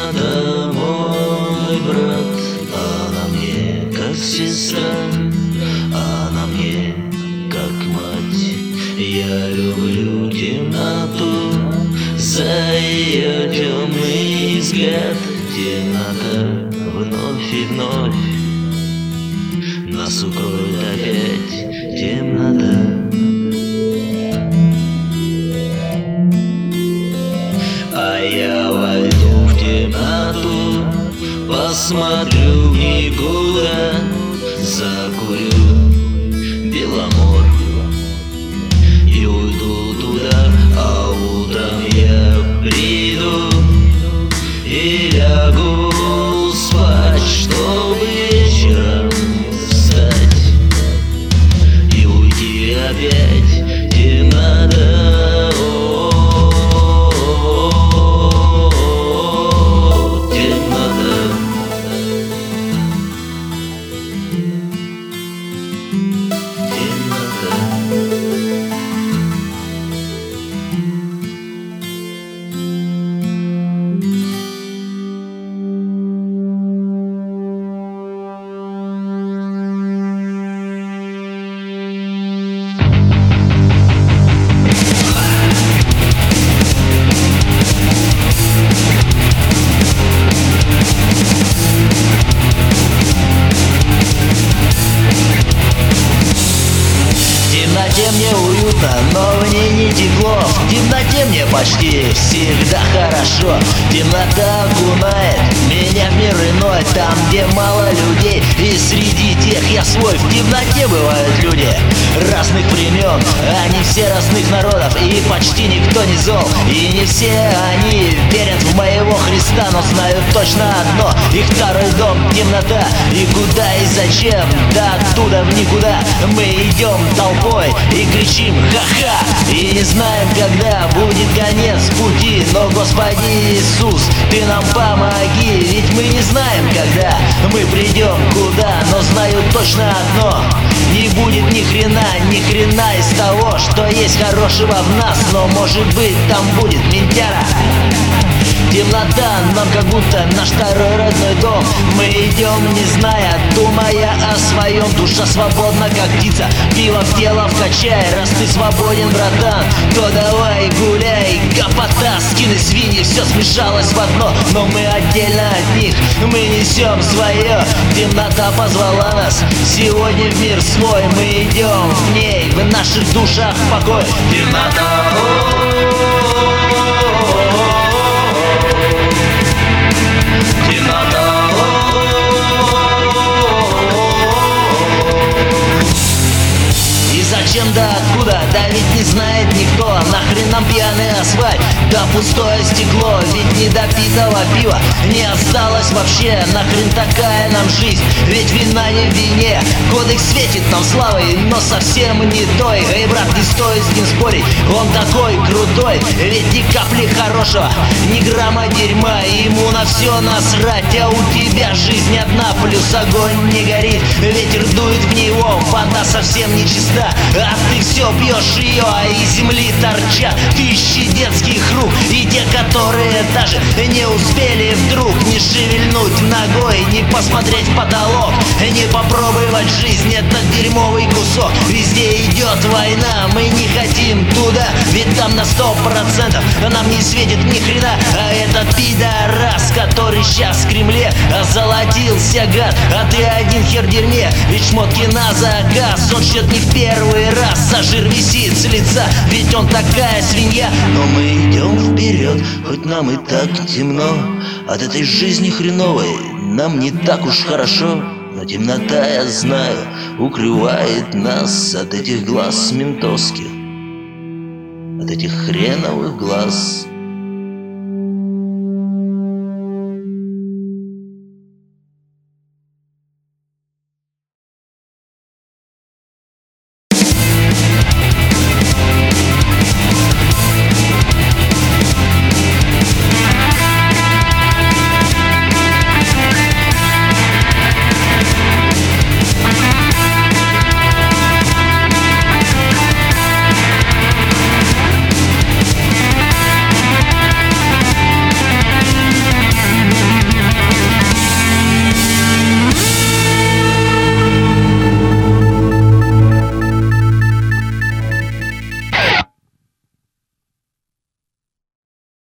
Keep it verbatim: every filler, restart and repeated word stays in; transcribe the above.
Темнота, мой брат, она мне как сестра, она мне как мать. Я люблю темноту за ее темный взгляд. Темнота вновь и вновь нас укроет опять. Темнота. А я войду в темноту, посмотрю в никуда, закурю Беломор и уйду туда. А утром я приду и лягу спать, чтобы вечером встать и уйти опять. Темнота. В темноте мне уютно, но в ней не тепло. В темноте мне почти всегда хорошо. Темнота окунает меня в мир иной, там, где мало людей, и среди тех я свой. В темноте бывают люди разных времен, они все разных народов, и почти никто не зол. И не все они верят в моего Христа, но знают точно одно: их второй дом — темнота. И куда и зачем? Да оттуда в никуда. Мы идем толпой и кричим ха-ха, и не знаем, когда будет конец пути. Но, Господи Иисус, Ты нам помоги, ведь мы не знаем, когда мы придем куда. Но знаю точно одно: не будет ни хрена, ни хрена из того, что есть хорошего в нас. Но может быть там будет ментяра. Темнота нам как будто наш второй родной дом. Мы идем, не зная, думая о своем. Душа свободна, как птица, пиво в тело вкачай. Раз ты свободен, братан, то давай гуляй. Гопота, скины, свиньи, все смешалось в одно. Но мы отдельно от них, мы несем свое. Темнота позвала нас сегодня в мир свой. Мы идем в ней, в наших душах покой. Темнота, зачем, да откуда, да ведь не знает никто. Нахрен нам пьяный асфальт, да пустое стекло. Ведь недопитого пива не осталось вообще. Нахрен такая нам жизнь, ведь вина не в вине. Кодекс светит нам славой, но совсем не той. Эй, брат, не стоит с ним спорить, он такой крутой. Ведь ни капли хорошего, ни грамма дерьма, ему на все насрать. А у тебя жизнь одна, плюс огонь не горит. Ветер дует в него, вода совсем не чиста. А ты все пьешь ее, а из земли торчат тысячи детских рук. И те, которые даже не успели вдруг не шевельнуть ногой, не посмотреть в потолок, не попробовать жизнь, этот дерьмовый кусок. Везде идет война, мы не хотим туда, ведь там на сто процентов нам не светит ни хрена. А этот пидорас, который сейчас в Кремле, озолотился гад, а ты один хер в дерьме. Ведь шмотки на заказ, он шьет не в первый раз, а жир висит с лица, ведь он такая свинья. Но мы идем вперед, хоть нам и так темно. От этой жизни хреновой нам не так уж хорошо. Но темнота, я знаю, укрывает нас от этих глаз ментовских, от этих хреновых глаз.